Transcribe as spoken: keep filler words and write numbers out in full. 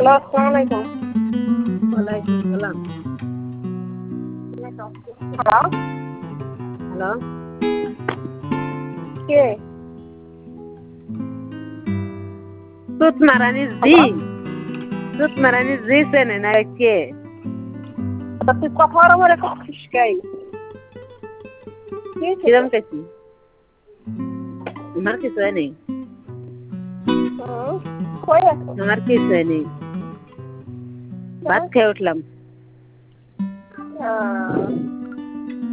Hello, আসসালামু আলাইকুম। ওয়ালাইকুম সালাম। হ্যালো, হ্যালো, কে? সুত মারানি জি হ্যালো, সুত মারানি জি চেনে না কে? তা তুই কথা বলা বলে করছিস কাই? কে ছিল? কিরম কেছি আমার কিছু নেই, হুম, কই আছো? আমার কিছু নেই, ভাত খেয়ে উঠলাম। আহ,